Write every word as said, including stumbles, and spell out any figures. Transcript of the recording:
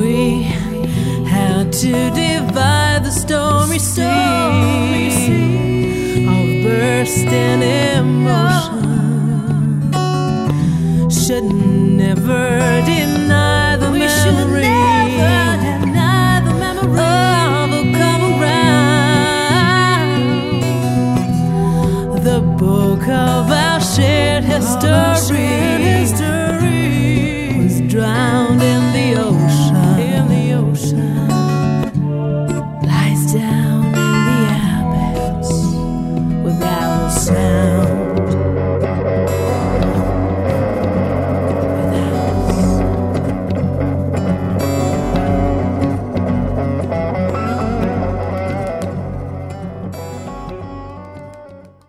We had to divide the stormy sea of bursting emotion. Should never deny the We memory, should never deny the memory of a common ground, the book of our shared history.